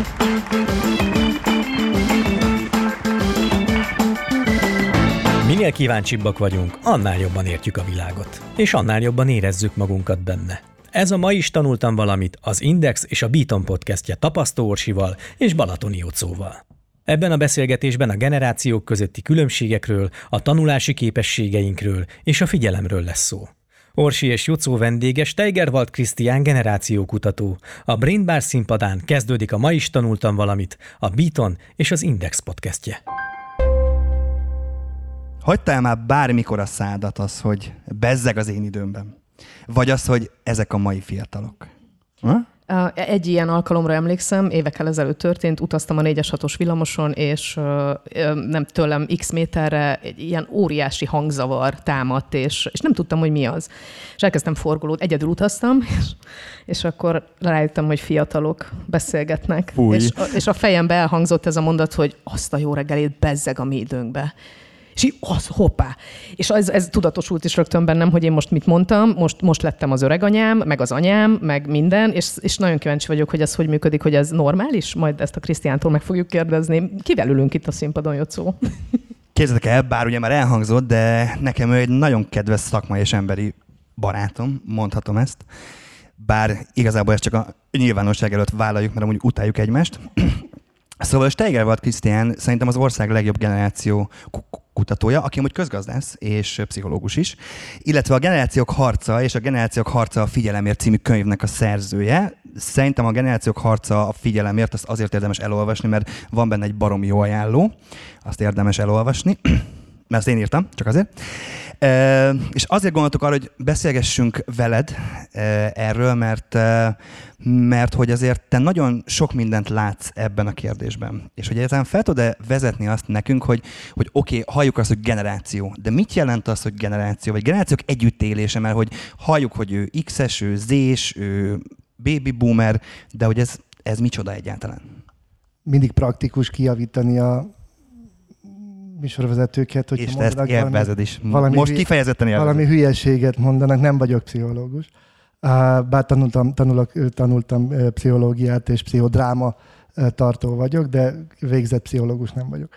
Minél kíváncsibbak vagyunk, annál jobban értjük a világot, és annál jobban érezzük magunkat benne. Ez a Ma is tanultam valamit, az Index és a Beaton podcastje Tapasztó Orsival és Balatoni Jocóval. Ebben a beszélgetésben a generációk közötti különbségekről, a tanulási képességeinkről és a figyelemről lesz szó. Orsi és Jocó vendége Steigerwald Krisztián generációkutató. A Brain Bar színpadán kezdődik a Ma is tanultam valamit, a Beaton és az Index podcastje. Hagytál már bármikor a szádat az, hogy bezzeg az én időmben? Vagy az, hogy ezek a mai fiatalok? Egy ilyen alkalomra emlékszem, évekkel ezelőtt történt, utaztam a 4-es 6-os villamoson, és nem tőlem x méterre egy ilyen óriási hangzavar támadt, és nem tudtam, hogy mi az. És elkezdtem forgolódni, egyedül utaztam, és akkor rájöttem, hogy fiatalok beszélgetnek. És a fejembe elhangzott ez a mondat, hogy azt a jó reggelét, bezzeg a mi időnkbe. És így, hoppá! És ez tudatosult is rögtön bennem, hogy én most mit mondtam, most lettem az öreganyám, meg az anyám, meg minden, és nagyon kíváncsi vagyok, hogy ez hogy működik, hogy ez normális? Majd ezt a Krisztiántól meg fogjuk kérdezni. Kivel ülünk itt a színpadon, Jocó? Képzeljétek el, bár ugye már elhangzott, de nekem ő egy nagyon kedves szakmai és emberi barátom, mondhatom ezt. Bár igazából ezt csak a nyilvánosság előtt vállaljuk, mert amúgy utáljuk egymást. Szóval Steigerwald Krisztián szerintem az ország legjobb generáció kutatója, aki amúgy közgazdász és pszichológus is, illetve a Generációk harca és a Generációk harca a figyelemért című könyvnek a szerzője. Szerintem a Generációk harca a figyelemért azt azért érdemes elolvasni, mert van benne egy baromi jó ajánló, azt érdemes elolvasni, mert azt én írtam, csak azért. És azért gondoltuk arra, hogy beszélgessünk veled erről, mert hogy azért te nagyon sok mindent látsz ebben a kérdésben. És hogy ezen fel tud-e vezetni azt nekünk, hogy oké, halljuk azt, hogy generáció, de mit jelent az, hogy generáció, vagy generációk együttélése, mert hogy halljuk, hogy ő X-es, ő Z-s, ő baby boomer, de hogy ez micsoda egyáltalán? Mindig praktikus kijavítani a műsorvezetőket, hogy és te ezt élvezed is. Most kifejezetten élvezed. Valami hülyeséget mondanak, nem vagyok pszichológus. Bár tanultam pszichológiát és pszichodráma tartó vagyok, de végzett pszichológus nem vagyok.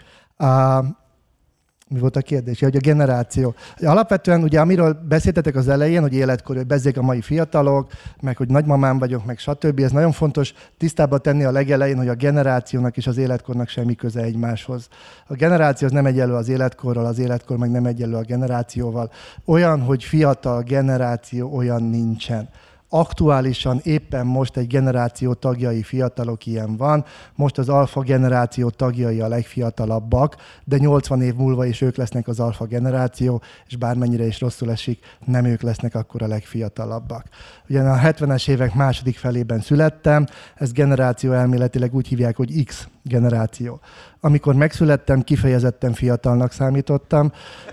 Mi volt a kérdés? Hogy a generáció. Alapvetően ugye amiről beszéltetek az elején, hogy életkor, hogy bezzék a mai fiatalok, meg hogy nagymamám vagyok, meg stb. Ez nagyon fontos tisztába tenni a legelején, hogy a generációnak és az életkornak semmi köze egymáshoz. A generáció az nem egyenlő az életkorral, az életkor meg nem egyenlő a generációval. Olyan, hogy fiatal generáció, olyan nincsen. Aktuálisan éppen most egy generáció tagjai fiatalok ilyen van, most az alfa generáció tagjai a legfiatalabbak, de 80 év múlva is ők lesznek az alfa generáció, és bármennyire is rosszul esik, nem ők lesznek akkor a legfiatalabbak. Ugyan a 70-es évek második felében születtem, ezt generáció elméletileg úgy hívják, hogy X generáció. Amikor megszülettem, kifejezetten fiatalnak számítottam,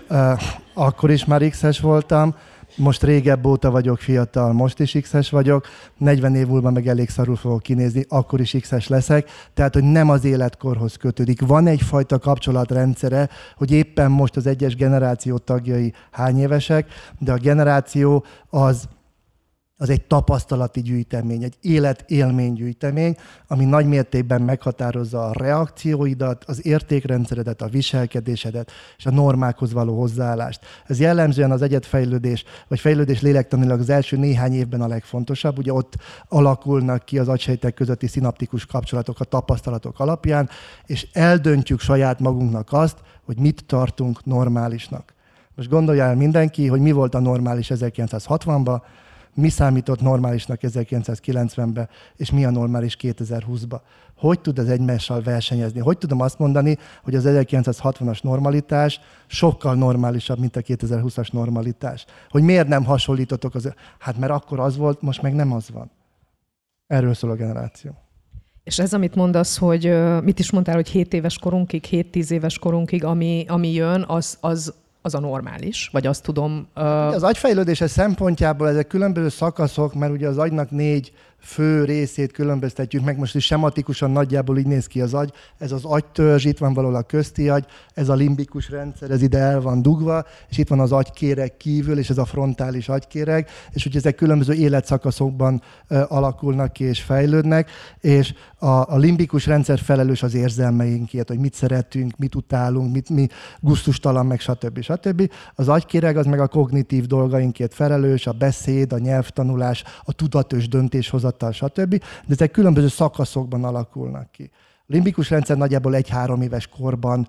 akkor is már X-es voltam, most régebb óta vagyok fiatal, most is X-es vagyok, 40 év múlva meg elég szarul fogok kinézni, akkor is X-es leszek, tehát, hogy nem az életkorhoz kötődik. Van egyfajta kapcsolatrendszere, hogy éppen most az egyes generáció tagjai hány évesek, de a generáció az egy tapasztalati gyűjtemény, egy életélménygyűjtemény, ami nagy mértékben meghatározza a reakcióidat, az értékrendszeredet, a viselkedésedet és a normákhoz való hozzáállást. Ez jellemzően az egyedfejlődés, vagy fejlődés lélektanilag az első néhány évben a legfontosabb. Ugye ott alakulnak ki az agysejtek közötti szinaptikus kapcsolatok a tapasztalatok alapján, és eldöntjük saját magunknak azt, hogy mit tartunk normálisnak. Most gondolja el mindenki, hogy mi volt a normális 1960-ban, mi számított normálisnak 1990-ben, és mi a normális 2020-ban. Hogy tud ez egymással versenyezni? Hogy tudom azt mondani, hogy az 1960-as normalitás sokkal normálisabb, mint a 2020-as normalitás? Hogy miért nem hasonlítotok Hát mert akkor az volt, most meg nem az van. Erről szól a generáció. És ez, amit mondasz, hogy mit is mondtál, hogy 7 éves korunkig, 7-10 éves korunkig, ami jön, az a normális, vagy azt tudom... Az agyfejlődése szempontjából ezek különböző szakaszok, mert ugye az agynak 4 fő részét különböztetjük meg, most is sematikusan nagyjából így néz ki az agy, ez az agytörzs, itt van valahol a közti agy, ez a limbikus rendszer, ez ide el van dugva, és itt van az agykéreg kívül, és ez a frontális agykéreg, és úgy ezek különböző életszakaszokban alakulnak ki és fejlődnek, és a limbikus rendszer felelős az érzelmeinkért, hogy mit szeretünk, mit utálunk, mi gusztustalan, meg stb. Az agykéreg az meg a kognitív dolgainkért felelős, a beszéd, a nyelvtanulás, a tudatos döntéshozatal, stb. De ezek különböző szakaszokban alakulnak ki. A limbikus rendszer nagyjából 1-3 éves korban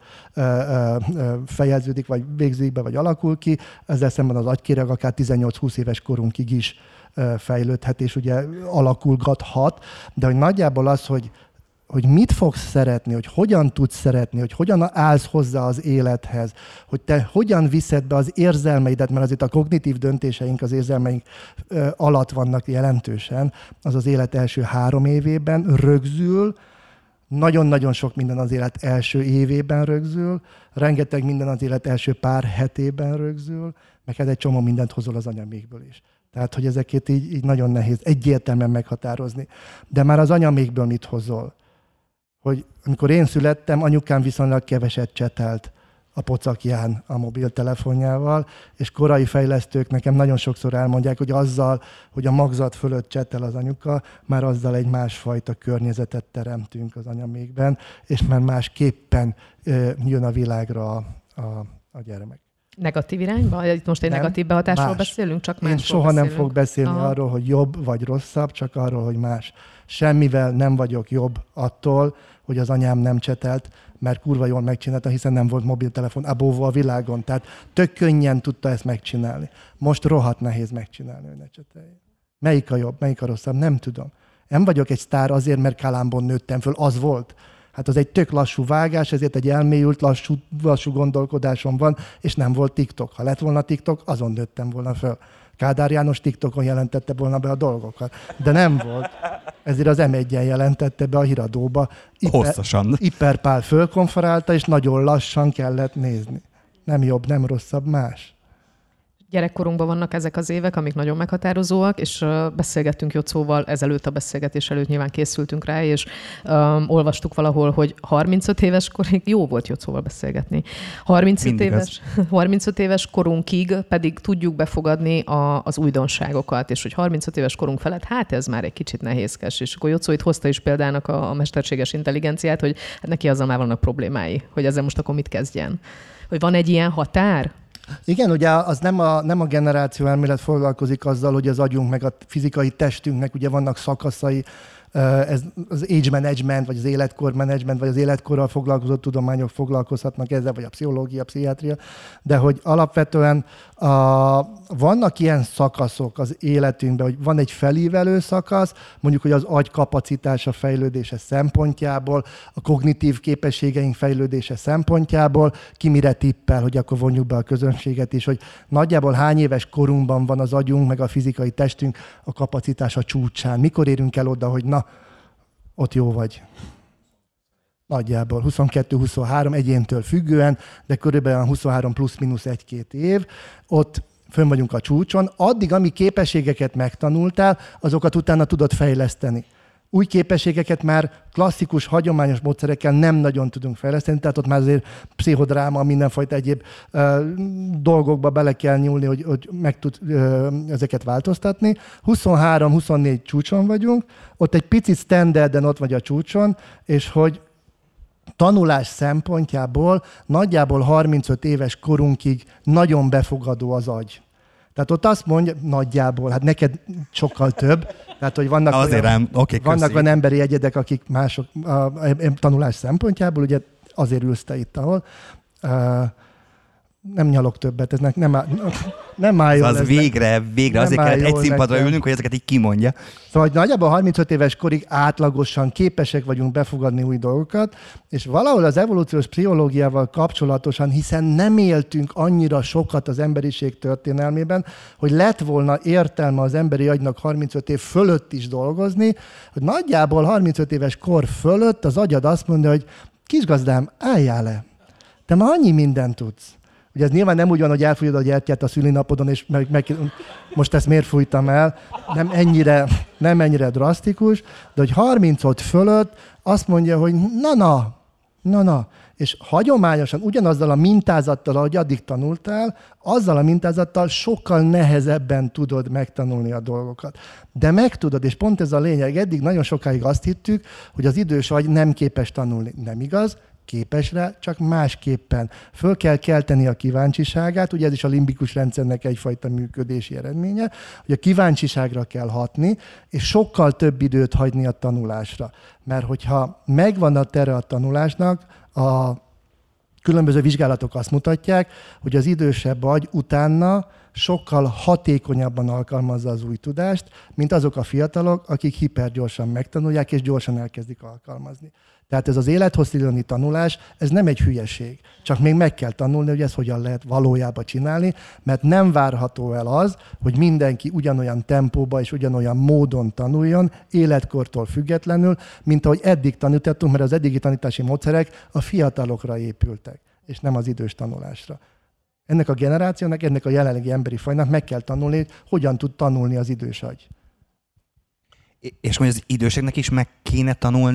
fejeződik, vagy végződik be, vagy alakul ki, ezzel szemben az agykéreg akár 18-20 éves korunkig is fejlődhet, és ugye alakulgathat, de hogy nagyjából az, hogy mit fogsz szeretni, hogy hogyan tudsz szeretni, hogy hogyan állsz hozzá az élethez, hogy te hogyan viszed be az érzelmeidet, mert azért a kognitív döntéseink az érzelmeink alatt vannak jelentősen, az az élet első 3 évében rögzül, nagyon-nagyon sok minden az élet első évében rögzül, rengeteg minden az élet első pár hetében rögzül, meg hát egy csomó mindent hozol az anyamékből is. Tehát, hogy ezeket így nagyon nehéz egyértelműen meghatározni. De már az anyamékből mit hozol? Hogy amikor én születtem, anyukám viszonylag keveset csetelt a pocakján a mobiltelefonjával, és korai fejlesztők nekem nagyon sokszor elmondják, hogy azzal, hogy a magzat fölött csetel az anyuka, már azzal egy másfajta környezetet teremtünk az anyamékben, és már másképpen jön a világra a gyermek. Negatív irányba? Itt most egy negatív behatásról beszélünk? Csak én soha nem fogok beszélni arról, hogy jobb vagy rosszabb, csak arról, hogy más. Semmivel nem vagyok jobb attól, hogy az anyám nem csetelt, mert kurva jól megcsinálta, hiszen nem volt mobiltelefon abóvó a világon. Tehát tök könnyen tudta ezt megcsinálni. Most rohadt nehéz megcsinálni, hogy ne cseteljen. Melyik a jobb, melyik a rosszabb? Nem tudom. Nem vagyok egy sztár azért, mert Kalambon nőttem föl. Az volt. Hát az egy tök lassú vágás, ezért egy elmélyült, lassú gondolkodásom van, és nem volt TikTok. Ha lett volna TikTok, azon nőttem volna föl. Kádár János TikTokon jelentette volna be a dolgokat. De nem volt. Ezért az M1-en jelentette be a híradóba. Hosszasan. Iper Pál fölkonferálta, és nagyon lassan kellett nézni. Nem jobb, nem rosszabb, más. Gyerekkorunkban vannak ezek az évek, amik nagyon meghatározóak, és beszélgettünk Jocóval, ezelőtt a beszélgetés előtt nyilván készültünk rá, és olvastuk valahol, hogy 35 éves korig jó volt Jocóval beszélgetni. 35 éves korunkig pedig tudjuk befogadni az újdonságokat, és hogy 35 éves korunk felett, hát ez már egy kicsit nehézkes. És akkor Jocó itt hozta is példának a mesterséges intelligenciát, hogy hát neki azzal már vannak problémái, hogy ezzel most akkor mit kezdjen. Hogy van egy ilyen határ? Igen, ugye az nem a generáció elmélet foglalkozik azzal, hogy az agyunk meg a fizikai testünknek ugye vannak szakaszai, ez az age management, vagy az életkor management, vagy az életkorral foglalkozó tudományok foglalkozhatnak ezzel, vagy a pszichológia, a pszichiátria, de hogy alapvetően vannak ilyen szakaszok az életünkben, hogy van egy felívelő szakasz, mondjuk, hogy az agy kapacitása fejlődése szempontjából, a kognitív képességeink fejlődése szempontjából, ki mire tippel, hogy akkor vonjuk be a közönséget is, hogy nagyjából hány éves korunkban van az agyunk, meg a fizikai testünk a kapacitása csúcsán. Mikor érünk el oda, hogy na, ott jó vagy. Nagyjából 22-23 egyéntől függően, de körülbelül 23 plusz-minusz 1-2 év. Ott fönn vagyunk a csúcson. Addig, ami képességeket megtanultál, azokat utána tudod fejleszteni. Új képességeket már klasszikus, hagyományos módszerekkel nem nagyon tudunk fejleszteni, tehát ott már azért pszichodráma, mindenfajta egyéb dolgokba bele kell nyúlni, hogy meg tud ezeket változtatni. 23-24 csúcson vagyunk, ott egy picit standarden ott vagy a csúcson, és hogy tanulás szempontjából nagyjából 35 éves korunkig nagyon befogadó az agy. Tehát ott azt mondja, nagyjából, hát neked sokkal több, tehát hogy vannak olyan emberi egyedek, akik mások tanulás szempontjából, ugye azért ülsz te itt, ahol nem nyalok többet, ez nem áll jól. Az végre azért kellett egy színpadra ülnünk, hogy ezeket így kimondja. Szóval nagyjából 35 éves korig átlagosan képesek vagyunk befogadni új dolgokat, és valahol az evolúciós pszichológiával kapcsolatosan, hiszen nem éltünk annyira sokat az emberiség történelmében, hogy lett volna értelme az emberi agynak 35 év fölött is dolgozni, hogy nagyjából 35 éves kor fölött az agyad azt mondja, hogy kisgazdám, álljál le, te már annyi mindent tudsz. Ugye ez nyilván nem úgy van, hogy elfújod a gyertyát a szülinapodon, és most ezt miért fújtam el. Nem ennyire drasztikus, de hogy 35 fölött azt mondja, hogy na. És hagyományosan ugyanazzal a mintázattal, ahogy addig tanultál, azzal a mintázattal sokkal nehezebben tudod megtanulni a dolgokat. De megtudod, és pont ez a lényeg. Eddig nagyon sokáig azt hittük, hogy az idős agy nem képes tanulni. Nem igaz, képes rá, csak másképpen. Föl kell kelteni a kíváncsiságát, ugye ez is a limbikus rendszernek egyfajta működési eredménye, hogy a kíváncsiságra kell hatni, és sokkal több időt hagyni a tanulásra. Mert hogyha megvan a tere a tanulásnak, a különböző vizsgálatok azt mutatják, hogy az idősebb agy utána sokkal hatékonyabban alkalmazza az új tudást, mint azok a fiatalok, akik hipergyorsan megtanulják és gyorsan elkezdik alkalmazni. Tehát ez az élethosszígoni tanulás, ez nem egy hülyeség. Csak még meg kell tanulni, hogy ezt hogyan lehet valójában csinálni, mert nem várható el az, hogy mindenki ugyanolyan tempóba és ugyanolyan módon tanuljon, életkortól függetlenül, mint ahogy eddig tanítottunk, mert az eddigi tanítási módszerek a fiatalokra épültek, és nem az idős tanulásra. Ennek a generációnak, ennek a jelenlegi emberi fajnak meg kell tanulni, hogyan tud tanulni az idős agy. És hogy az időseknek is meg kéne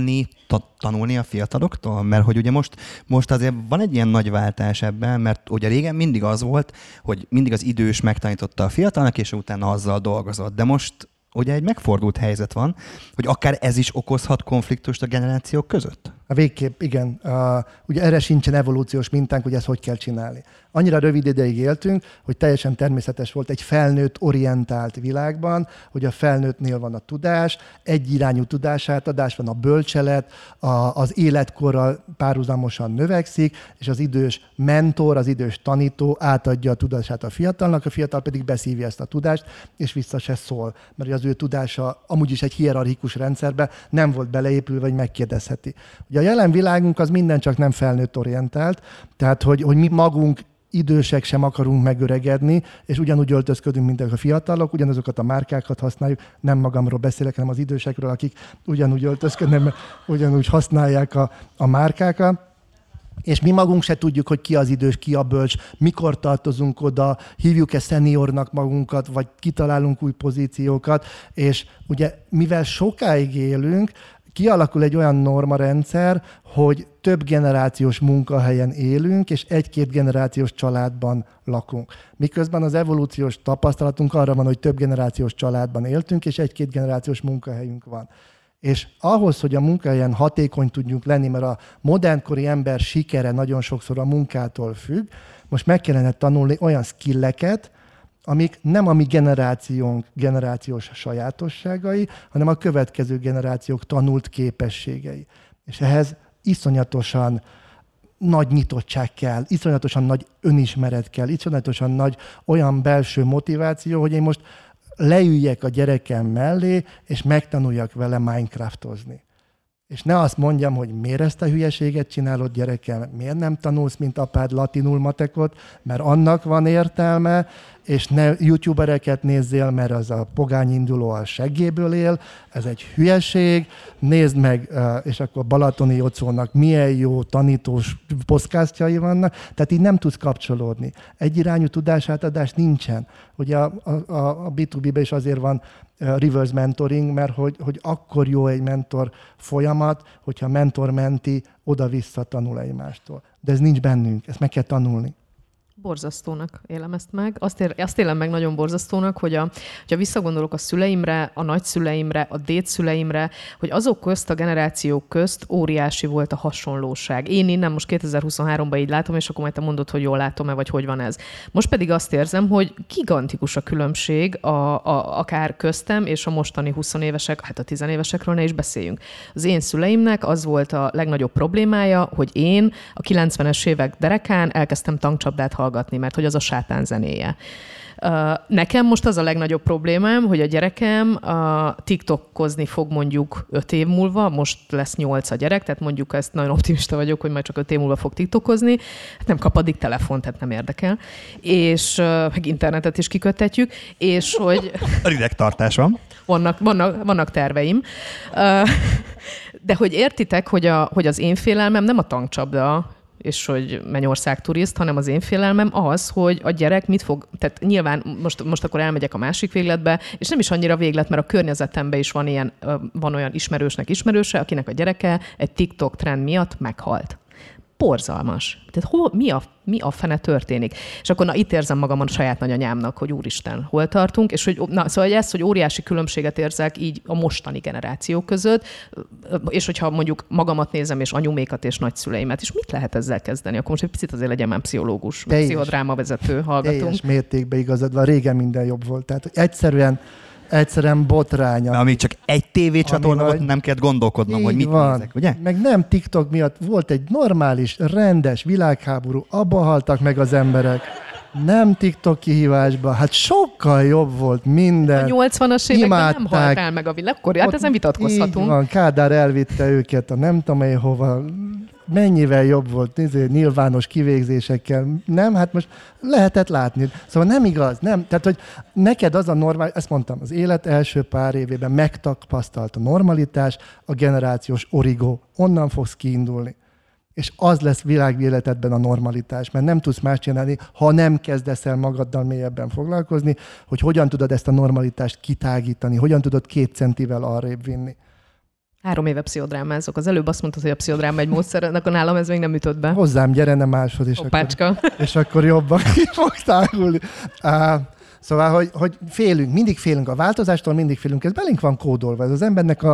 tanulni a fiataloktól? Mert hogy ugye most azért van egy ilyen nagy váltás ebben, mert ugye régen mindig az volt, hogy mindig az idős megtanította a fiatalnak, és utána azzal dolgozott. De most ugye egy megfordult helyzet van, hogy akár ez is okozhat konfliktust a generációk között? Végképp, igen. Ugye erre sincsen evolúciós mintánk, hogy ezt hogy kell csinálni. Annyira rövid ideig éltünk, hogy teljesen természetes volt egy felnőtt orientált világban, hogy a felnőttnél van a tudás, egyirányú tudásátadás van, a bölcselet, az életkorral párhuzamosan növekszik, és az idős mentor, az idős tanító átadja a tudását a fiatalnak, a fiatal pedig beszívja ezt a tudást, és vissza se szól, mert az ő tudása amúgy is egy hierarchikus rendszerbe nem volt beleépülve, vagy megkérdezheti. Ugye a jelen világunk az minden csak nem felnőtt orientált, tehát hogy mi magunk idősek sem akarunk megöregedni, és ugyanúgy öltözködünk, mint a fiatalok, ugyanazokat a márkákat használjuk, nem magamról beszélek, hanem az idősekről, akik ugyanúgy öltözködnek, ugyanúgy használják a márkákat. És mi magunk se tudjuk, hogy ki az idős, ki a bölcs, mikor tartozunk oda, hívjuk-e szeniornak magunkat, vagy kitalálunk új pozíciókat, és ugye mivel sokáig élünk, kialakul egy olyan normarendszer, hogy több generációs munkahelyen élünk, és egy-két generációs családban lakunk. Miközben az evolúciós tapasztalatunk arra van, hogy több generációs családban éltünk, és egy-két generációs munkahelyünk van. És ahhoz, hogy a munkahelyen hatékony tudjunk lenni, mert a modernkori ember sikere nagyon sokszor a munkától függ, most meg kellene tanulni olyan skilleket, amik nem a mi generációs sajátosságai, hanem a következő generációk tanult képességei. És ehhez iszonyatosan nagy nyitottság kell, iszonyatosan nagy önismeret kell, iszonyatosan nagy olyan belső motiváció, hogy én most leüljek a gyerekem mellé, és megtanuljak vele Minecraftozni. És ne azt mondjam, hogy miért ezt a hülyeséget csinálod, gyerekem, miért nem tanulsz, mint apád latinul matekot, mert annak van értelme, és ne youtubereket nézzél, mert az a pogány induló a seggéből él, ez egy hülyeség, nézd meg, és akkor Balatoni Jocónak milyen jó tanítós podcastjai vannak, tehát így nem tudsz kapcsolódni. Egyirányú tudásátadás nincsen. Ugye a B2B-ben is azért van reverse mentoring, mert hogy akkor jó egy mentor folyamat, hogyha mentor-menti oda-vissza tanul egymástól. De ez nincs bennünk, ezt meg kell tanulni. Borzasztónak élem ezt meg. Azt élem meg nagyon borzasztónak, hogyha visszagondolok a szüleimre, a nagyszüleimre, a dédszüleimre, hogy azok közt, a generációk közt óriási volt a hasonlóság. Én innen most 2023-ban így látom, és akkor majd te mondod, hogy jól látom-e, vagy hogy van ez. Most pedig azt érzem, hogy gigantikus a különbség akár köztem és a mostani 20 évesek, hát a 10 évesekről ne is beszéljünk. Az én szüleimnek az volt a legnagyobb problémája, hogy én a 90-es évek derekán elkezdtem tankcsapdát hallgatni, mert hogy az a sátán zenéje. Nekem most az a legnagyobb problémám, hogy a gyerekem TikTokozni fog mondjuk 5 év múlva, most lesz 8 a gyerek, tehát mondjuk ezt nagyon optimista vagyok, hogy majd csak 5 év múlva fog TikTokozni, hát nem kap addig telefont, tehát nem érdekel, és meg internetet is kiköttetjük, és hogy... Ridegtartás van. Vannak terveim. De hogy értitek, hogy az én félelmem nem a tankcsapda, és hogy Mennyország turiszt, hanem az én félelmem az, hogy a gyerek mit fog, tehát nyilván most akkor elmegyek a másik végletbe, és nem is annyira véglet, mert a környezetemben is van olyan ismerőse, akinek a gyereke egy TikTok trend miatt meghalt. Borzalmas. Tehát mi a fene történik? És akkor itt érzem magam a saját nagyanyámnak, hogy úristen, hol tartunk, és szóval hogy óriási különbséget érzek így a mostani generációk között, és hogyha mondjuk magamat nézem, és anyumékat, és nagyszüleimet, és mit lehet ezzel kezdeni? Akkor most egy picit azért legyen már pszichológus, pszichodrámavezető hallgatunk. Teljes mértékben igazad van, régen minden jobb volt. Tehát egyszerűen botránya. Amíg csak egy tévécsatorna volt, nem kellett gondolkodnom, hogy mit nézek, ugye? Meg nem TikTok miatt volt egy normális, rendes világháború, abba haltak meg az emberek. Nem TikTok kihívásban, hát sokkal jobb volt minden. A 80-as években nem halt el meg a világ, akkor hát ezen vitatkozhatunk. Így van, Kádár elvitte őket a nem tudom hova, mennyivel jobb volt nyilvános kivégzésekkel. Nem, hát most lehetett látni. Szóval nem igaz, nem. Tehát, hogy neked az a normális, ezt mondtam, az élet első pár évében megtapasztalt a normalitás, a generációs origó. Onnan fogsz kiindulni. És az lesz világéletedben a normalitás, mert nem tudsz más csinálni, ha nem kezdesz el magaddal mélyebben foglalkozni, hogy hogyan tudod ezt a normalitást kitágítani, hogyan tudod 2 centivel arrébb vinni. 3 éve pszichodrámázok. Az előbb azt mondtad, hogy a pszichodráma egy módszer, akkor nálam ez még nem ütött be. Hozzám gyere, nem máshoz, és akkor jobban ki fog tágulni. Szóval, hogy félünk, mindig félünk a változástól, mindig félünk. Ez belénk van kódolva. Ez az embernek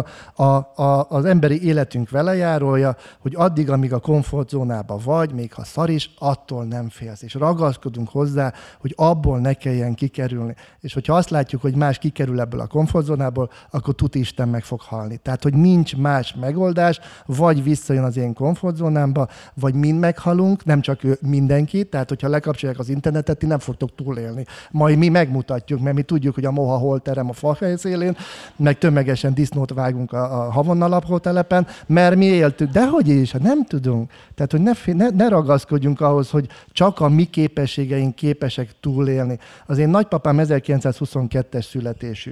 az emberi életünk velejárója, hogy addig, amíg a komfortzónában vagy, még ha szar is, attól nem félsz. És ragaszkodunk hozzá, hogy abból ne kelljen kikerülni. És hogyha azt látjuk, hogy más kikerül ebből a komfortzónából, akkor tuti Isten meg fog halni. Tehát, hogy nincs más megoldás, vagy visszajön az én komfortzónámba, vagy mind meghalunk, nem csak mindenki. Tehát, hogyha lekapcsolják az internetet, ti nem fogtok túlélni. Majd mi megmutatjuk, mert mi tudjuk, hogy a moha hol terem a fahely szélén, meg tömegesen disznót vágunk a Havonna lakótelepen, mert mi éltük. Dehogy is, hát nem tudunk. Tehát, hogy ne ragaszkodjunk ahhoz, hogy csak a mi képességeink képesek túlélni. Az én nagypapám 1922-es születésű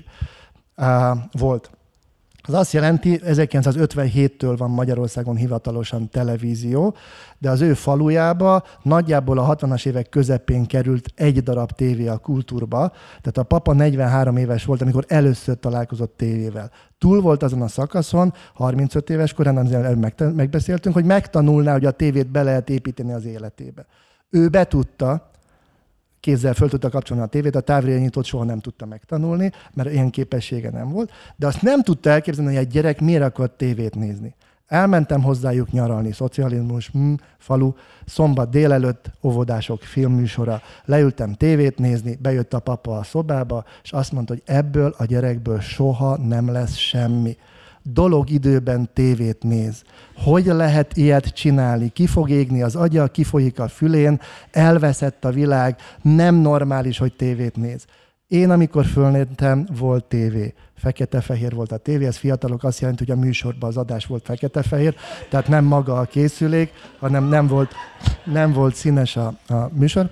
volt. Az azt jelenti, 1957-től van Magyarországon hivatalosan televízió, de az ő falujába nagyjából a 60-as évek közepén került egy darab tévé a Kultúrba, tehát a papa 43 éves volt, amikor először találkozott tévével. Túl volt azon a szakaszon, 35 éves korán, amit megbeszéltünk, hogy megtanulná, hogy a tévét be lehet építeni az életébe. Ő betudta, kézzel föl tudta kapcsolni a tévét, a távirányítót soha nem tudta megtanulni, mert ilyen képessége nem volt, de azt nem tudta elképzelni, hogy egy gyerek miért akar tévét nézni. Elmentem hozzájuk nyaralni, szocializmus, falu, szombat délelőtt, óvodások filmműsora, leültem tévét nézni, bejött a papa a szobába, és azt mondta, hogy ebből a gyerekből soha nem lesz semmi. Dolog időben tévét néz. Hogy lehet ilyet csinálni? Ki fog égni az agya, kifolyik a fülén, elveszett a világ, nem normális, hogy tévét néz. Én, amikor fölnőttem, volt tévé. Fekete-fehér volt a tévé, ez fiatalok azt jelenti, hogy a műsorban az adás volt fekete-fehér, tehát nem maga a készülék, hanem nem volt színes a műsor.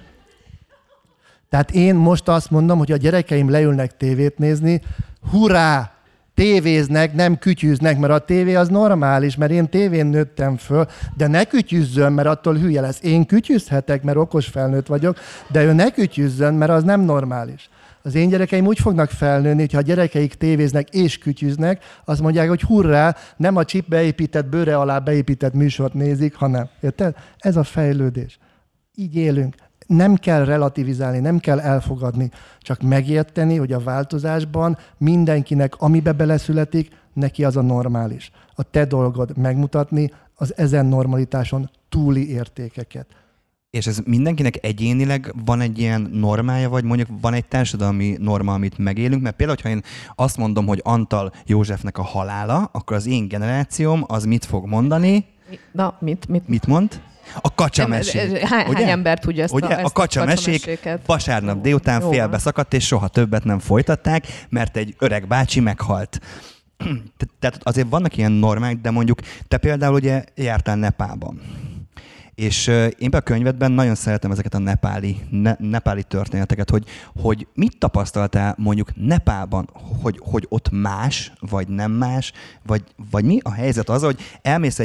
Tehát én most azt mondom, hogy a gyerekeim leülnek tévét nézni, hurrá! Tévéznek, nem kütyűznek, mert a tévé az normális, mert én tévén nőttem föl, de ne kütyüzzön, mert attól hülye lesz. Én kütyüzhetek, mert okos felnőtt vagyok, de ő ne kütyüzzön, mert az nem normális. Az én gyerekeim úgy fognak felnőni, hogyha a gyerekeik tévéznek és kütyüznek, azt mondják, hogy hurrá, nem a chip beépített, bőre alá beépített műsort nézik, hanem. Érted? Ez a fejlődés. Így élünk. Nem kell relativizálni, nem kell elfogadni, csak megérteni, hogy a változásban mindenkinek, amibe beleszületik, neki az a normális. A te dolgod megmutatni az ezen normalitáson túli értékeket. És ez mindenkinek egyénileg van egy ilyen normája, vagy mondjuk van egy társadalmi norma, amit megélünk? Mert például, ha én azt mondom, hogy Antal Józsefnek a halála, akkor az én generációm az mit fog mondani? Na, Mit mond? A kacsamesék. Hány ember tudja ezt a kacsamesék vasárnap délután félbe szakadt, és soha többet nem folytatták, mert egy öreg bácsi meghalt. Tehát azért vannak ilyen normák, de mondjuk te például ugye jártál Nepálban. És én be a könyvedben nagyon szeretem ezeket a nepáli történeteket, hogy mit tapasztaltál mondjuk Nepálban, hogy ott más, vagy nem más, vagy mi a helyzet az, hogy elmész egy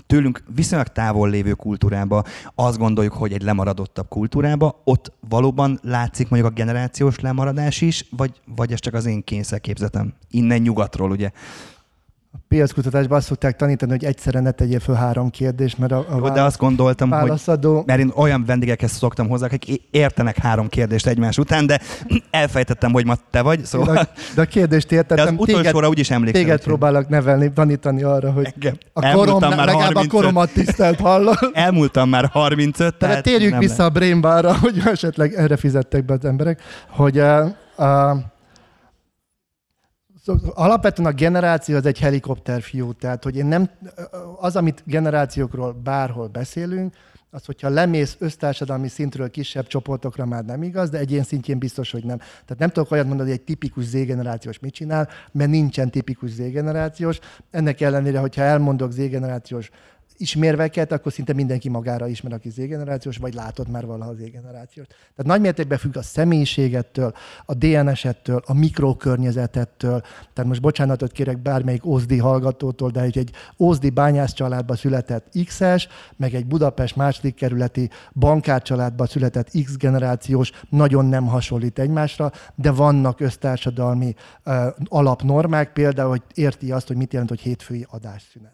tőlünk viszonylag távol lévő kultúrába azt gondoljuk, hogy egy lemaradottabb kultúrába, ott valóban látszik mondjuk a generációs lemaradás is, vagy ez csak az én kényszerképzetem? Innen nyugatról, ugye? A piackutatásban azt szokták tanítani, hogy egyszerre ne tegyél föl 3 kérdést, mert de azt gondoltam, válaszadó... hogy mert én olyan vendégekhez szoktam hozzá, akik értenek 3 kérdést egymás után, de elfejtettem, hogy ma te vagy, szóval... De a kérdést értettem. De az utolsóra úgyis emlékszem. Téged próbálok nevelni, tanítani arra, hogy legalább a koromat tisztelt hallom. Elmúltam már 35, tehát térjük vissza a Brain Barra, hogy esetleg erre fizettek be az emberek, hogy alapvetően a generáció az egy helikopterfiú, tehát hogy én nem, az, amit generációkról bárhol beszélünk, az, hogyha lemész össztársadalmi szintről kisebb csoportokra már nem igaz, de egyén szintjén biztos, hogy nem. Tehát nem tudok olyat mondani, hogy egy tipikus Z-generációs mit csinál, mert nincsen tipikus Z-generációs. Ennek ellenére, hogyha elmondok Z-generációs ismérveket, akkor szinte mindenki magára ismer, aki Z-generációs, vagy látod már valaha Z-generációs. Tehát nagy mértékben függ a személyiségettől, a DNS-ettől, a mikrokörnyezetettől. Tehát most bocsánatot kérek bármelyik OSZDI hallgatótól, de egy OSZDI bányász családba született X-es, meg egy Budapest második kerületi bankár családba született X-generációs nagyon nem hasonlít egymásra, de vannak össztársadalmi alapnormák, például, hogy érti azt, hogy mit jelent, hogy hétfői adásszünet.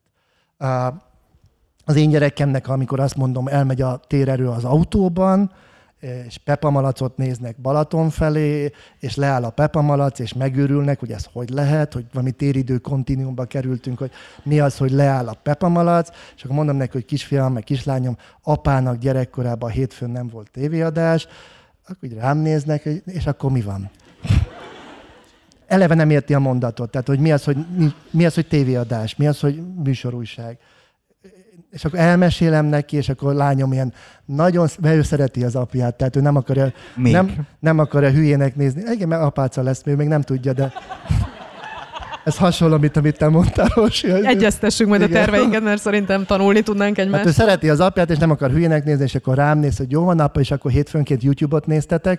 Az én gyerekemnek, amikor azt mondom, elmegy a térerő az autóban, és Pepamalacot néznek Balaton felé, és leáll a Pepamalac, és megőrülnek, hogy ez hogy lehet, hogy valami téridő kontinuumba kerültünk, hogy mi az, hogy leáll a Pepamalac, és akkor mondom neki, hogy kisfiam, meg kislányom, apának gyerekkorában hétfőn nem volt tévéadás, akkor így rám néznek, és akkor mi van? Eleve nem érti a mondatot, tehát hogy mi az, hogy tévéadás, mi az, hogy műsorújság. És akkor elmesélem neki, és akkor lányom ilyen nagyon, mert ő szereti az apját, tehát ő nem akarja hülyének nézni. Igen, mert apáca lesz, ő még nem tudja, de ez hasonló, amit te mondtál, Rosi. Egyeztessünk majd a terveinket, mert szerintem tanulni tudnánk egymást. Hát ő szereti az apját, és nem akar hülyének nézni, és akkor rám néz, hogy jó van, apa, és akkor hétfőnként YouTube-ot néztetek.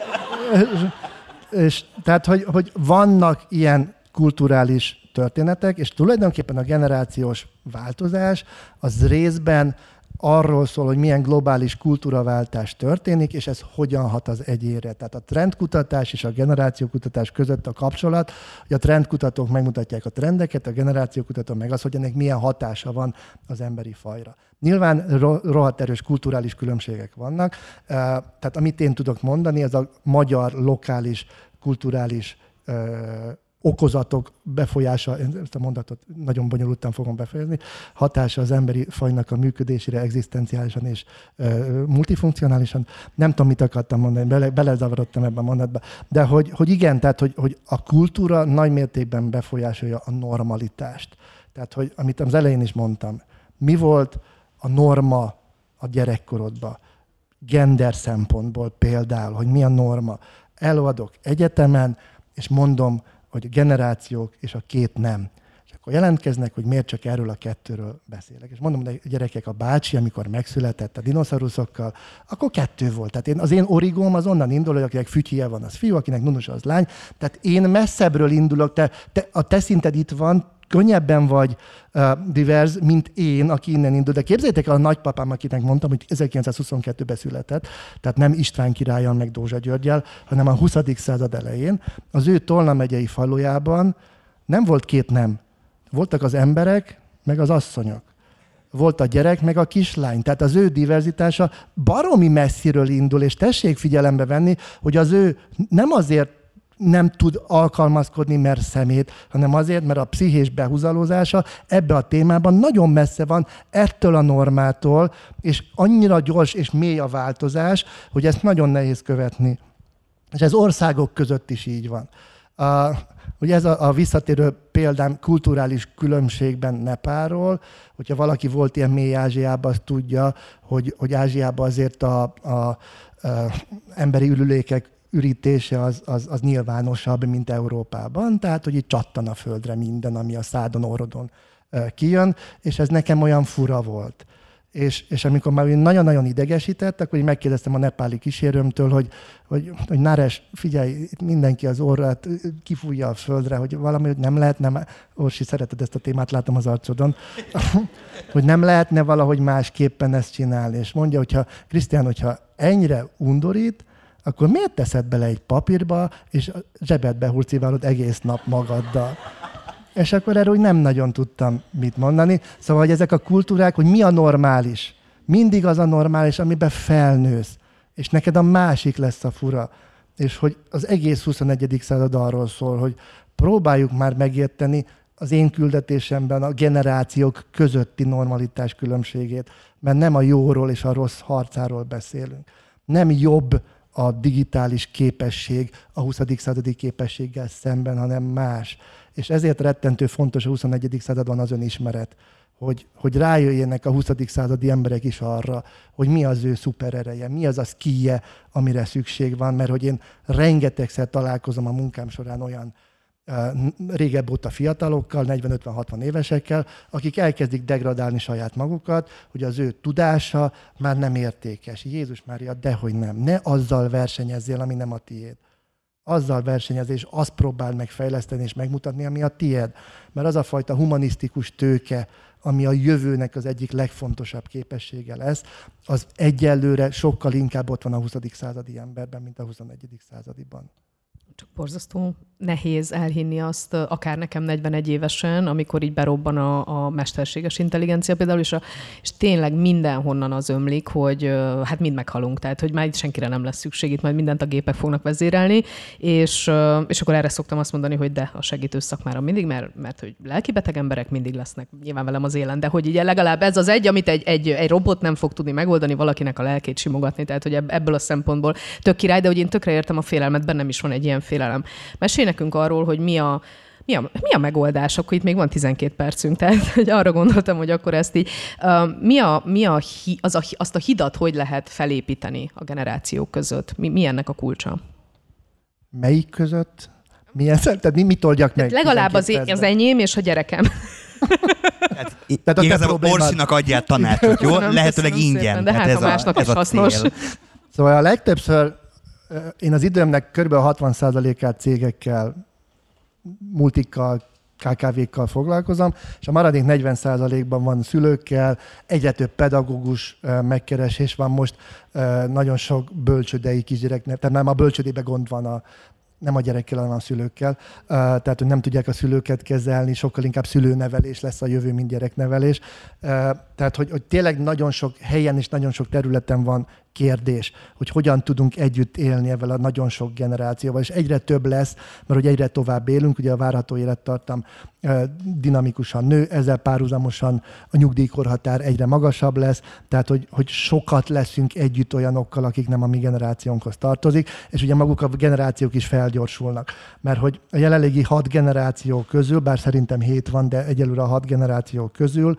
És tehát, hogy vannak ilyen kulturális történetek, és tulajdonképpen a generációs változás az részben arról szól, hogy milyen globális kultúraváltás történik, és ez hogyan hat az egyére. Tehát a trendkutatás és a generációkutatás között a kapcsolat, hogy a trendkutatók megmutatják a trendeket, a generációkutatók meg az, hogy ennek milyen hatása van az emberi fajra. Nyilván rohadt erős kulturális különbségek vannak, tehát amit én tudok mondani, ez a magyar lokális kulturális okozatok befolyása, ezt a mondatot nagyon bonyolultan fogom befejezni, hatása az emberi fajnak a működésére egzisztenciálisan és multifunkcionálisan. Nem tudom, mit akartam mondani, belezavarodtam ebben a mondatba. De hogy igen, tehát hogy a kultúra nagy mértékben befolyásolja a normalitást. Tehát, hogy amit az elején is mondtam, mi volt a norma a gyerekkorodban, gender szempontból például, hogy mi a norma. Előadok egyetemen, és mondom, hogy a generációk és a két nem. És akkor jelentkeznek, hogy miért csak erről a kettőről beszélek. És mondom, hogy a gyerekek, a bácsi, amikor megszületett a dinoszauruszokkal, akkor 2 volt. Tehát az én origóm az onnan indul, hogy akinek fütyije van, az fiú, akinek nunusa, az lány. Tehát én messzebbről indulok, a te szinted itt van, könnyebben vagy divers, mint én, aki innen indul. De képzeljétek el a nagypapám, akinek mondtam, hogy 1922-ben született, tehát nem István királlyal meg Dózsa Györggyel, hanem a 20. század elején. Az ő Tolna megyei falujában nem volt 2 nem. Voltak az emberek, meg az asszonyok. Volt a gyerek, meg a kislány. Tehát az ő diverzitása baromi messziről indul, és tessék figyelembe venni, hogy az ő nem azért nem tud alkalmazkodni, mert szemét, hanem azért, mert a pszichés behúzalózása ebbe a témában nagyon messze van ettől a normától, és annyira gyors és mély a változás, hogy ezt nagyon nehéz követni. És ez országok között is így van. Ugye ez a visszatérő példám kulturális különbségben Nepálról, hogyha valaki volt ilyen mély Ázsiában, azt tudja, hogy Ázsiában azért a emberi ürülékek ürítése az nyilvánosabb, mint Európában, tehát hogy itt csattan a földre minden, ami a szádon, orrodon kijön, és ez nekem olyan fura volt. és amikor már nagyon-nagyon idegesített, akkor így megkérdeztem a nepáli kísérőmtől, hogy Nares, figyelj, itt mindenki az orrát kifújja a földre, hogy valami, hogy nem lehetne, Orsi, szereted ezt a témát, látom az arcodon, hogy nem lehetne valahogy másképpen ezt csinálni. És mondja, Krisztián, hogyha ennyire undorít, akkor miért teszed bele egy papírba, és zsebedbe hurciválod egész nap magaddal? És akkor erről nem nagyon tudtam mit mondani. Szóval, hogy ezek a kultúrák, hogy mi a normális. Mindig az a normális, amiben felnősz. És neked a másik lesz a fura. És hogy az egész 21. század arról szól, hogy próbáljuk már megérteni az én küldetésemben a generációk közötti normalitás különbségét. Mert nem a jóról és a rossz harcáról beszélünk. Nem jobb a digitális képesség a 20. századi képességgel szemben, hanem más. És ezért rettentő fontos a 21. században az önismeret, hogy rájöjjenek a 20. századi emberek is arra, hogy mi az ő szuperereje, mi az a skije, amire szükség van, mert hogy én rengetegszer találkozom a munkám során olyan régebb óta fiatalokkal, 40-50-60 évesekkel, akik elkezdik degradálni saját magukat, hogy az ő tudása már nem értékes. Jézus Mária, dehogy nem. Ne azzal versenyezzél, ami nem a tiéd. Azzal versenyez, és azt próbáld meg fejleszteni és megmutatni, ami a tiéd. Mert az a fajta humanisztikus tőke, ami a jövőnek az egyik legfontosabb képessége lesz, az egyelőre sokkal inkább ott van a 20. századi emberben, mint a 21. századiban. Csak borzasztó nehéz elhinni azt, akár nekem 41 évesen, amikor így berobban a mesterséges intelligencia például, és tényleg mindenhonnan az ömlik, hogy hát mind meghalunk, tehát hogy már itt senkire nem lesz szükség, itt majd mindent a gépek fognak vezérelni, és akkor erre szoktam azt mondani, hogy de a segítő szakmára mindig, mert hogy lelkibeteg emberek mindig lesznek nyilván velem az élen, de hogy így legalább ez az amit egy robot nem fog tudni megoldani, valakinek a lelkét simogatni, tehát hogy ebből a szempontból tök király, de hogy én tökre értem a félelmet, bennem is van egy ilyen félelem. Mesélj nekünk arról, hogy mi a megoldás, akkor itt még van 12 percünk, tehát hogy arra gondoltam, hogy akkor ezt így, azt a hidat hogy lehet felépíteni a generációk között? Mi ennek a kulcsa? Melyik között? Tehát mit oldjak meg? Legalább az enyém és a gyerekem. Tehát igazából Orsinak adjál tanácsot, jó? Lehetőleg ingyen. De hát a másnak is hasznos. Szóval a legtöbbször én az időmnek kb. 60%-át cégekkel, multikkal, KKV-kkal foglalkozom, és a maradék 40%-ban van szülőkkel, egyre több pedagógus megkeresés van most, nagyon sok bölcsődei kisgyereknek, tehát már a bölcsődében gond van nem a gyerekkel, hanem a szülőkkel. Tehát, hogy nem tudják a szülőket kezelni, sokkal inkább szülőnevelés lesz a jövő, mint gyereknevelés. Tehát, hogy tényleg nagyon sok helyen és nagyon sok területen van kérdés, hogy hogyan tudunk együtt élni ezzel a nagyon sok generációval, és egyre több lesz, mert hogy egyre tovább élünk, ugye a várható élettartam dinamikusan nő, ezzel párhuzamosan a nyugdíjkorhatár egyre magasabb lesz, tehát hogy sokat leszünk együtt olyanokkal, akik nem a mi generációnkhoz tartozik, és ugye maguk a generációk is felgyorsulnak, mert hogy a jelenlegi 6 generáció közül, bár szerintem 7 van, de egyelőre a 6 generáció közül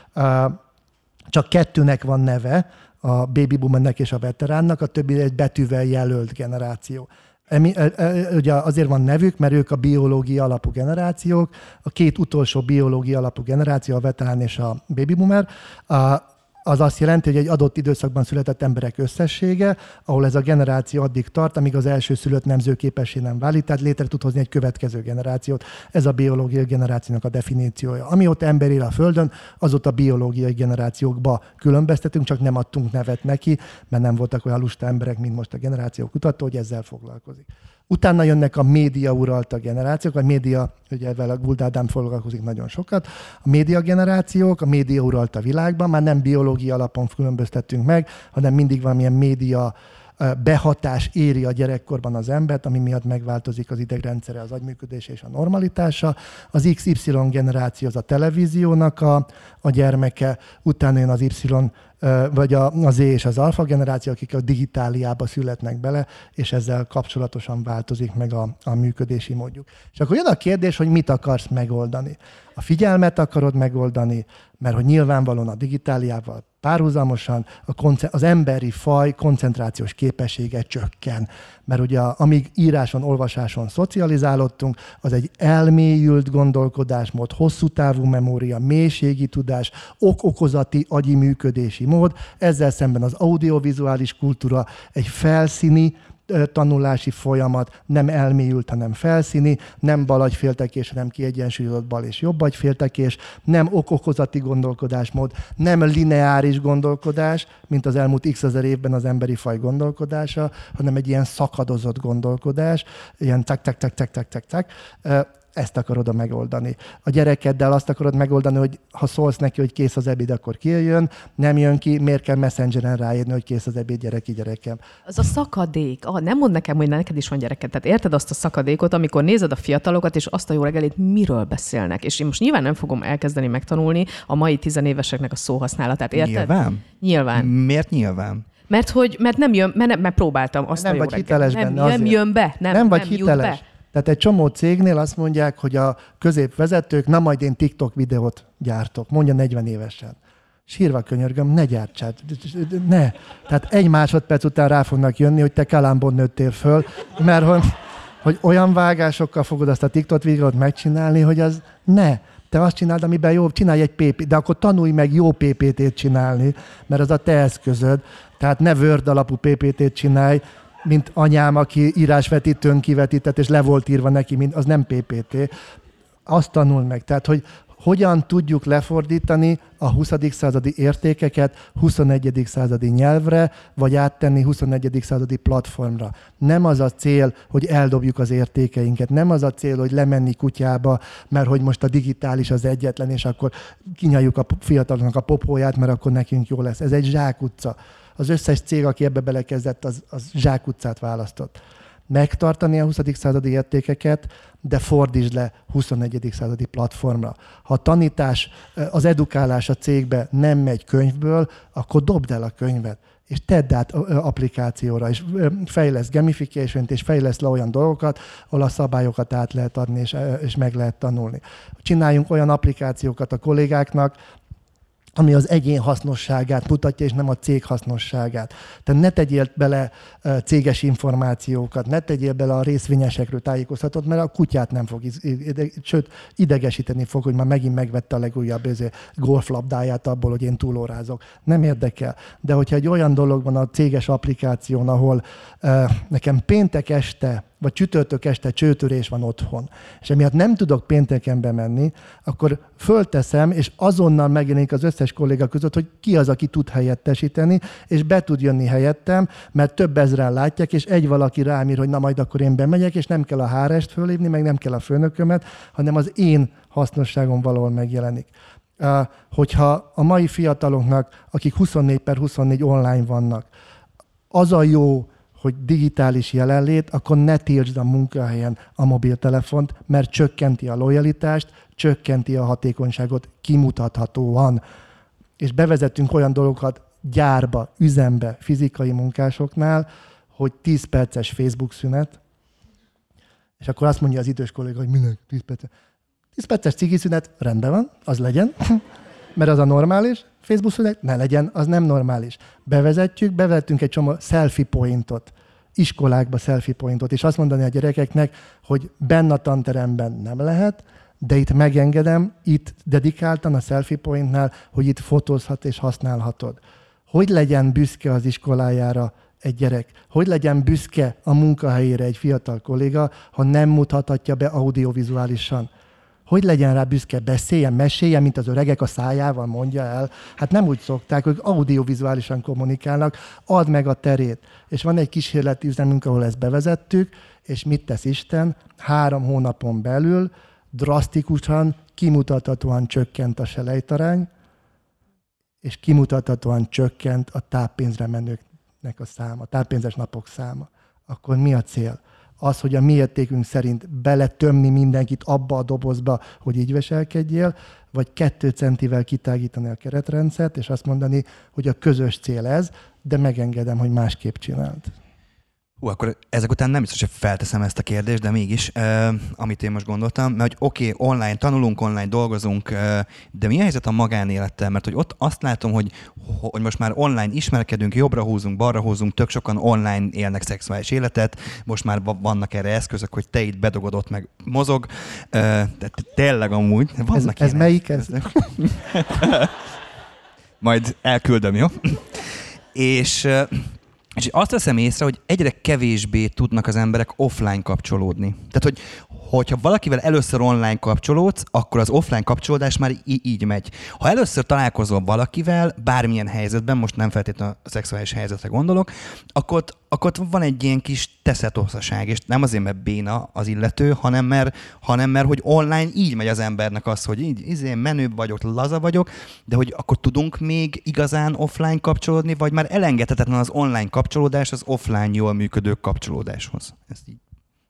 csak 2-nek van neve, a baby boomernek és a veteránnak, a többi egy betűvel jelölt generáció. Ugye azért van nevük, mert ők a biológia alapú generációk, a 2 utolsó biológia alapú generáció, a veterán és a baby boomer, az azt jelenti, hogy egy adott időszakban született emberek összessége, ahol ez a generáció addig tart, amíg az első szülött nemzőképessé nem válik, tehát létre tud hozni egy következő generációt. Ez a biológiai generációnak a definíciója. Amióta ember él a Földön, azóta biológiai generációkba különböztetünk, csak nem adtunk nevet neki, mert nem voltak olyan lusta emberek, mint most a generációkutató, hogy ezzel foglalkozik. Utána jönnek a média uralta generációk, vagy média, ugye ezzel a Guld Ádám foglalkozik nagyon sokat. A média generációk, a média uralta világban, már nem biológia alapon különböztettünk meg, hanem mindig valamilyen média behatás éri a gyerekkorban az embert, ami miatt megváltozik az idegrendszere, az agyműködése és a normalitása. Az XY generáció az a televíziónak a gyermeke, utána jön az Y, vagy a Z és az alfa generáció, akik a digitáliába születnek bele, és ezzel kapcsolatosan változik meg a működési módjuk. És akkor jön a kérdés, hogy mit akarsz megoldani. A figyelmet akarod megoldani, mert hogy nyilvánvalóan a digitáliával párhuzamosan az emberi faj koncentrációs képessége csökken. Mert ugye amíg íráson, olvasáson szocializálódtunk, az egy elmélyült gondolkodásmód, hosszú távú memória, mélységi tudás, okokozati agyi működési mód. Ezzel szemben az audiovizuális kultúra egy felszíni tanulási folyamat, nem elmélyült, hanem felszíni, nem bal agyféltekés, hanem kiegyensúlyozott bal és jobb agyféltekés, nem okokozati gondolkodásmód, nem lineáris gondolkodás, mint az elmúlt x ezer évben az emberi faj gondolkodása, hanem egy ilyen szakadozott gondolkodás, ilyen tak. Ezt akarod megoldani. A gyerekeddel azt akarod megoldani, hogy ha szólsz neki, hogy kész az ebéd, akkor kijön, nem jön ki, miért kell Messengeren ráírni, hogy kész az ebéd, gyerekem. Az a szakadék. Nem mondd nekem, hogy neked is van gyereked. Tehát érted azt a szakadékot, amikor nézed a fiatalokat, és azt a jó reggelit miről beszélnek. És én most nyilván nem fogom elkezdeni megtanulni a mai 10 éveseknek a szóhasználatát. Érted? Nyilván. Miért nyilván? Mert nem jön, mert próbáltam azt nem a jó vagy hiteles benne. Nem jön be. Nem vagy hiteles. Tehát egy csomó cégnél azt mondják, hogy a középvezetők, na majd én TikTok videót gyártok, mondja 40 évesen. Sírva könyörgöm, ne gyártsad, ne. Tehát 1 másodperc után rá fognak jönni, hogy te Kalambon nőttél föl, mert hogy olyan vágásokkal fogod azt a TikTok videót megcsinálni, hogy az ne. Te azt csináld, amiben jó, csinálj egy PPT, de akkor tanulj meg jó PPT-t csinálni, mert az a te eszközöd. Tehát ne Word alapú PPT-t csinálj, mint anyám, aki írásvetítőn kivetített, és le volt írva neki, az nem PPT. Azt tanul meg. Tehát, hogy hogyan tudjuk lefordítani a 20. századi értékeket 21. századi nyelvre, vagy áttenni 21. századi platformra. Nem az a cél, hogy eldobjuk az értékeinket. Nem az a cél, hogy lemenni kutyába, mert hogy most a digitális az egyetlen, és akkor kinyaljuk a fiataloknak a popóját, mert akkor nekünk jó lesz. Ez egy zsákutca. Az összes cég, aki ebbe belekezdett, az zsákutcát választott. Megtartani a 20. századi értékeket, de fordítsd le 21. századi platformra. Ha a tanítás, az edukálás a cégbe nem megy könyvből, akkor dobd el a könyvet, és tedd át applikációra, és fejlesz gamification-t, és fejlesz le olyan dolgokat, ahol a szabályokat át lehet adni, és meg lehet tanulni. Csináljunk olyan applikációkat a kollégáknak, ami az egyén hasznosságát mutatja, és nem a cég hasznosságát. Tehát ne tegyél bele céges információkat, ne tegyél bele a részvényesekről tájékoztatót, mert a kutyát nem fog, sőt, idegesíteni fog, hogy már megint megvette a legújabb golflabdáját abból, hogy én túlórázok. Nem érdekel. De hogyha egy olyan dolog van a céges applikáción, ahol nekem péntek este, vagy csütörtök este csőtörés van otthon, és emiatt nem tudok pénteken bemenni, akkor fölteszem, és azonnal megjelenik az összes kolléga között, hogy ki az, aki tud helyettesíteni, és be tud jönni helyettem, mert több ezren látják, és egy valaki rám ír, hogy na majd akkor én bemegyek, és nem kell a HR-est fölhívni, meg nem kell a főnökömet, hanem az én hasznosságom valahol megjelenik. Hogyha a mai fiataloknak, akik 24/24 online vannak, az a jó, hogy digitális jelenlét, akkor ne tiltsd a munkahelyen a mobiltelefont, mert csökkenti a lojalitást, csökkenti a hatékonyságot kimutathatóan. És bevezettünk olyan dolgokat gyárba, üzembe, fizikai munkásoknál, hogy 10 perces Facebook szünet, és akkor azt mondja az idős kolléga, hogy minek 10 perces. 10 perces cigi szünet, rendben van, az legyen, mert az a normális. Facebook szünet ne legyen, az nem normális. Bevezettünk egy csomó selfie pointot, iskolákba selfie pointot, és azt mondani a gyerekeknek, hogy benne a tanteremben nem lehet, de itt megengedem, itt dedikáltan a selfie pointnál, hogy itt fotózhat és használhatod. Hogy legyen büszke az iskolájára egy gyerek? Hogy legyen büszke a munkahelyére egy fiatal kolléga, ha nem mutathatja be audiovizuálisan? Hogy legyen rá büszke, beszéljen, meséljen, mint az öregek a szájával, mondja el. Hát nem úgy szokták, ők audiovizuálisan kommunikálnak, add meg a terét. És van egy kísérleti üzemünk, ahol ezt bevezettük, és mit tesz Isten? 3 hónapon belül drasztikusan, kimutathatóan csökkent a selejtarány, és kimutathatóan csökkent a táppénzre menőknek a száma, táppénzes napok száma. Akkor mi a cél? Az, hogy a mi értékünk szerint beletömni mindenkit abba a dobozba, hogy így viselkedjél, vagy 2 centivel kitágítani a keretrendszert, és azt mondani, hogy a közös cél ez, de megengedem, hogy másképp csináld. Akkor ezek után nem biztos, hogy felteszem ezt a kérdést, de mégis, amit én most gondoltam, mert hogy oké, online tanulunk, online dolgozunk, de mi a helyzet a magánélettel? Mert hogy ott azt látom, hogy most már online ismerkedünk, jobbra húzunk, balra húzunk, tök sokan online élnek szexuális életet, most már vannak erre eszközök, hogy te itt bedogod, ott meg mozog. De tényleg amúgy. Ez melyik ez? Majd elküldöm, jó? És azt veszem észre, hogy egyre kevésbé tudnak az emberek offline kapcsolódni. Tehát, hogyha valakivel először online kapcsolódsz, akkor az offline kapcsolódás már így megy. Ha először találkozol valakivel, bármilyen helyzetben, most nem feltétlenül a szexuális helyzetre gondolok, akkor ott van egy ilyen kis teszetoszaság, és nem azért, mert béna az illető, hanem mert hogy online így megy az embernek az, hogy így menőbb vagyok, laza vagyok, de hogy akkor tudunk még igazán offline kapcsolódni, vagy már elengedhetetlen az online kapcsolódás az offline jól működő kapcsolódáshoz. Ezt így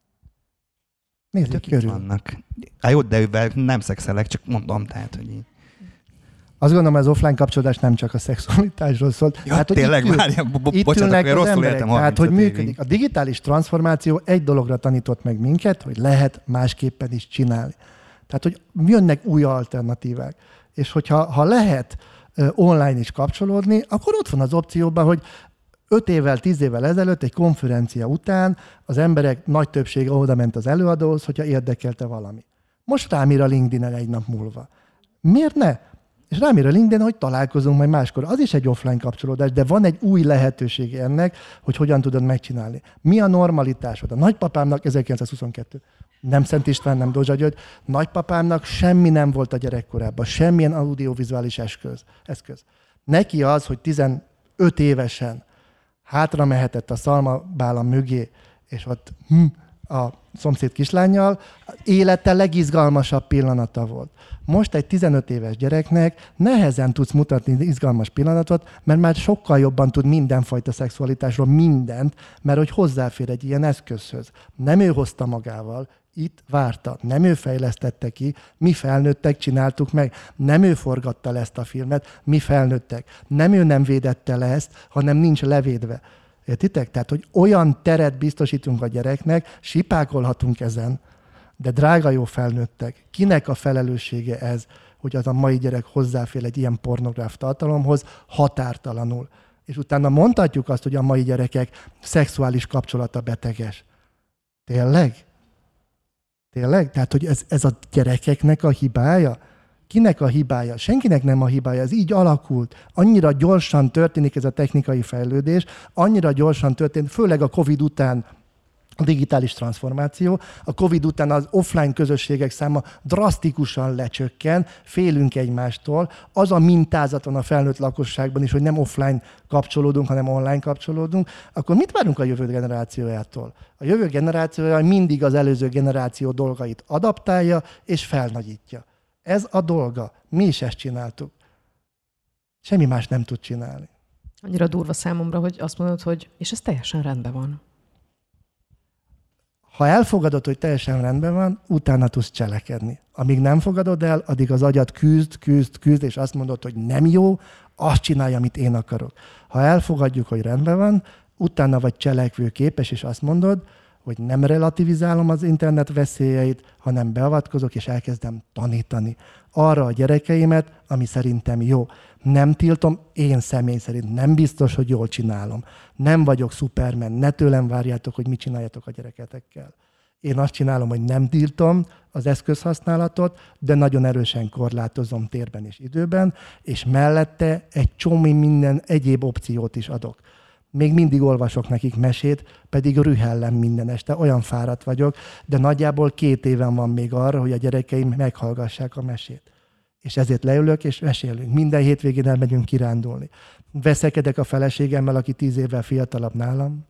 nézzük körül. Vannak. Jó, de ővel nem szexelek, csak mondom, tehát, hogy így. Azt gondolom, az offline kapcsolódás nem csak a szexualitásról szólt. Ja, hát, tényleg, várjál, bocsánat, hogy rosszul éltem 35 tehát, hogy működik. A digitális transformáció egy dologra tanított meg minket, hogy lehet másképpen is csinálni. Tehát, hogy jönnek új alternatívák. És hogyha lehet online is kapcsolódni, akkor ott van az opcióban, hogy 5 évvel, 10 évvel ezelőtt egy konferencia után az emberek nagy többsége oda ment az előadóhoz, hogyha érdekelte valami. Most rámír a LinkedIn-en egy nap múlva. Miért ne? És rámír a LinkedIn, hogy találkozunk majd máskor. Az is egy offline kapcsolódás, de van egy új lehetőség ennek, hogy hogyan tudod megcsinálni. Mi a normalitásod? A nagypapámnak 1922. Nem Szent István, nem Dózsa György. Nagypapámnak semmi nem volt a gyerekkorában, semmilyen audiovizuális eszköz. Neki az, hogy 15 évesen hátra mehetett a szalmabála mögé, és ott a szomszéd kislánnyal, élete legizgalmasabb pillanata volt. Most egy 15 éves gyereknek nehezen tudsz mutatni izgalmas pillanatot, mert már sokkal jobban tud mindenfajta szexualitásról mindent, mert hogy hozzáfér egy ilyen eszközhöz. Nem ő hozta magával, itt várta. Nem ő fejlesztette ki, mi felnőttek csináltuk meg. Nem ő forgatta le ezt a filmet, mi felnőttek. Nem ő nem védette le ezt, hanem nincs levédve. Értitek? Tehát, hogy olyan teret biztosítunk a gyereknek, sipákolhatunk ezen, de drága jó felnőttek. Kinek a felelőssége ez, hogy az a mai gyerek hozzáfér egy ilyen pornográf tartalomhoz határtalanul. És utána mondhatjuk azt, hogy a mai gyerekek szexuális kapcsolata beteges. Tényleg? Tényleg? Tehát, hogy ez a gyerekeknek a hibája? Kinek a hibája? Senkinek nem a hibája. Ez így alakult. Annyira gyorsan történik ez a technikai fejlődés, annyira gyorsan történt, főleg a Covid után a digitális transformáció. A Covid után az offline közösségek száma drasztikusan lecsökken, félünk egymástól. Az a mintázat van a felnőtt lakosságban is, hogy nem offline kapcsolódunk, hanem online kapcsolódunk. Akkor mit várunk a jövő generációjától? A jövő generációja mindig az előző generáció dolgait adaptálja és felnagyítja. Ez a dolga. Mi is ezt csináltuk. Semmi más nem tud csinálni. Annyira durva számomra, hogy azt mondod, hogy és ez teljesen rendben van. Ha elfogadod, hogy teljesen rendben van, utána tudsz cselekedni. Amíg nem fogadod el, addig az agyad küzd, és azt mondod, hogy nem jó, azt csinálja, amit én akarok. Ha elfogadjuk, hogy rendben van, utána vagy cselekvőképes, és azt mondod, hogy nem relativizálom az internet veszélyeit, hanem beavatkozok, és elkezdem tanítani arra a gyerekeimet, ami szerintem jó. Nem tiltom, én személy szerint nem biztos, hogy jól csinálom. Nem vagyok Superman, ne tőlem várjátok, hogy mit csináljatok a gyereketekkel. Én azt csinálom, hogy nem tiltom az eszközhasználatot, de nagyon erősen korlátozom térben és időben, és mellette egy csomó minden egyéb opciót is adok. Még mindig olvasok nekik mesét, pedig rühellem minden este, olyan fáradt vagyok, de nagyjából 2 éven van még arra, hogy a gyerekeim meghallgassák a mesét. És ezért leülök, és mesélünk. Minden hétvégén elmegyünk kirándulni. Veszekedek a feleségemmel, aki 10 évvel fiatalabb nálam.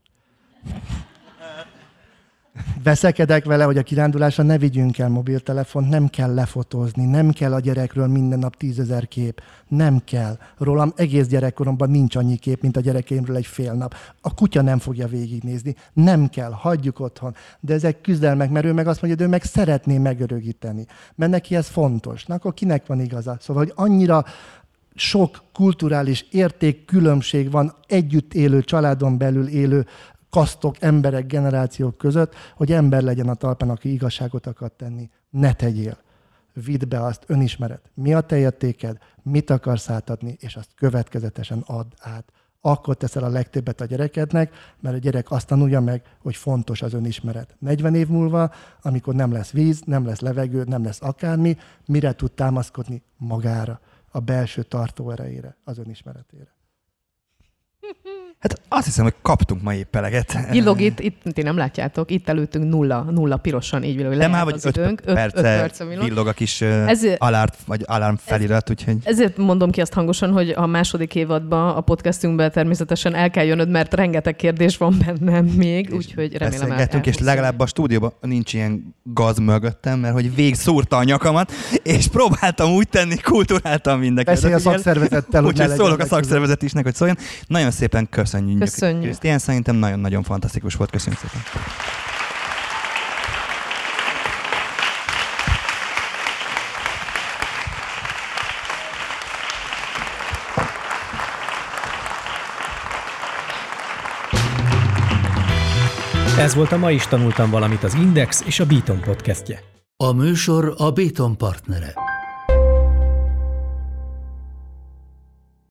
Veszekedek vele, hogy a kirándulásra ne vigyünk el mobiltelefont, nem kell lefotózni, nem kell a gyerekről minden nap 10 000 kép. Nem kell. Rólam egész gyerekkoromban nincs annyi kép, mint a gyerekeimről egy fél nap. A kutya nem fogja végignézni. Nem kell, hagyjuk otthon. De ezek küzdelmek, mert ő meg azt mondja, hogy ő meg szeretné megörökíteni. Mert neki ez fontos. Na akkor kinek van igaza? Szóval, hogy annyira sok kulturális értékkülönbség van együtt élő, családon belül élő kasztok, emberek, generációk között, hogy ember legyen a talpán, aki igazságot akar tenni. Ne tegyél. Vidd be azt, önismeret. Mi a te értéked, mit akarsz átadni, és azt következetesen add át. Akkor teszel a legtöbbet a gyerekednek, mert a gyerek azt tanulja meg, hogy fontos az önismeret. 40 év múlva, amikor nem lesz víz, nem lesz levegő, nem lesz akármi, mire tud támaszkodni? Magára, a belső tartóerejére, az önismeretére. Hát azt hiszem, hogy kaptunk ma épp eleget. Illog itt ti nem látjátok, itt előttünk nulla pirosan, így villog. De már vagy 5 perce villog a kis alarm felirat, úgyhogy... Ezért mondom ki azt hangosan, hogy a második évadban a podcastünkben természetesen el kell jönnöd, mert rengeteg kérdés van bennem még, úgyhogy remélem elhúzom. És legalább a stúdióban nincs ilyen gaz mögöttem, mert hogy végigszúrta a nyakamat, és próbáltam úgy tenni, kulturáltan mindenkit. Beszélj a szakszervezettel, úgyhogy szólok a szakszervezet isnek, hogy szóljon. Nagyon szépen köszönjük. Krisztián, szerintem nagyon-nagyon fantasztikus volt. Köszönjük szépen. Ez volt a Ma is tanultam valamit, az Index és a Beaton podcastje. A műsor a Beaton partnere.